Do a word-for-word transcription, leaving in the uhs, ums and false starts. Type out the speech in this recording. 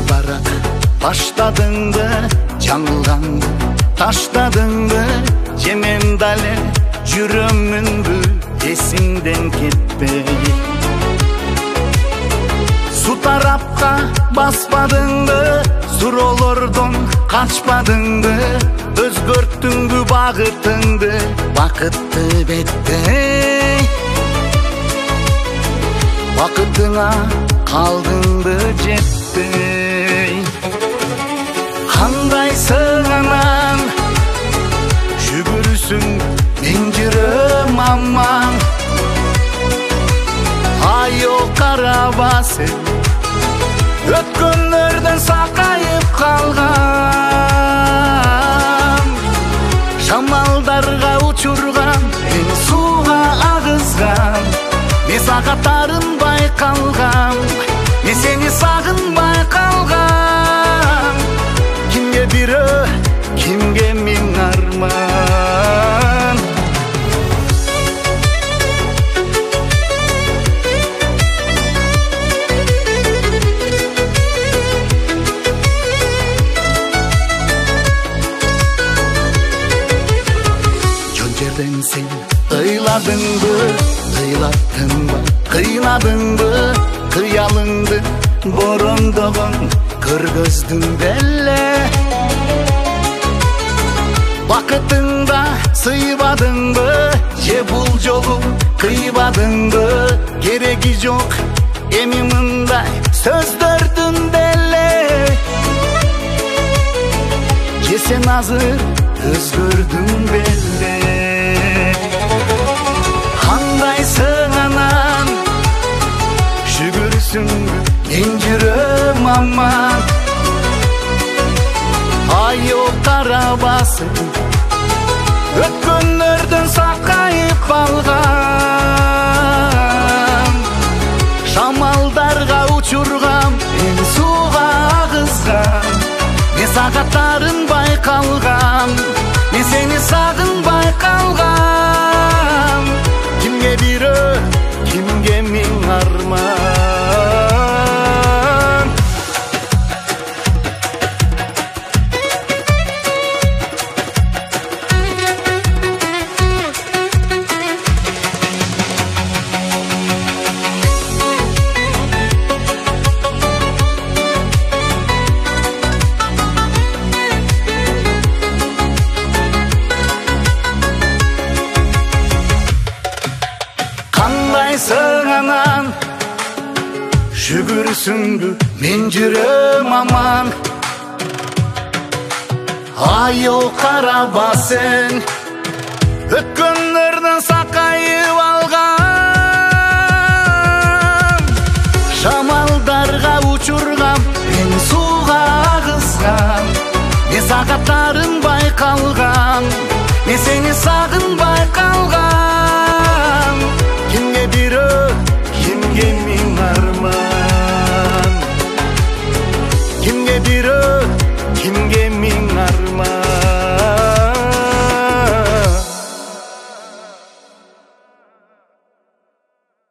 барак баштадыңбы, жаңылганды таштадыңбы, же мен дале жүрөмүнбү эсиңден кетпей. Су тарапка баспадыңбы, суроолордон качпадыңбы, өзгөрттүңбү багытыңды бакытты беттей. Бакытыңа калдыңбы жетпей. Кандайсың анан жүгүрүсүң мен жүрөм аман. Айо караба сен өткөнлөрдөн сакайып калган. Шамалдарга учурган мен сууга агызган. Мен сага тарынбай калгам, мен сени сагынбай калгам. Кимге бирөө, кимге миң арман. Жон жерден сен ыйладыңбы, ыйлаттыңбы, кыйнадыңбы, кыялыңды борондогон көргөздүң беле. Бакытыңда сыйбадыңбы, же бул жолу кыйбадыңбы, кереги жок эми мындай сөздөрдүн деле. Же сен азыр өзгөрдүң беле. Кандайсың анан жүгүрүсүңбү мен жүрөм аман. Айо карабасың өткөнлөрдөн сакайып калган. Шамалдарга учургам мен сууга агызгам. Мен сага тарынбай калгам, мен сени сагынбай калгам. Кимге бирөө, кимге миң арман. Кандайсың анан жүгүрүсүңбү мен жүрөм аман. Айо караба сен өткөнлөрдөн сакайып алган. Шамалдарга учургам мен сууга агызгам. Мен сага тарынбай калгам, мен сени сагынбай калгам. Кимге бирөө, кимге миң арман. Кимге бирөө,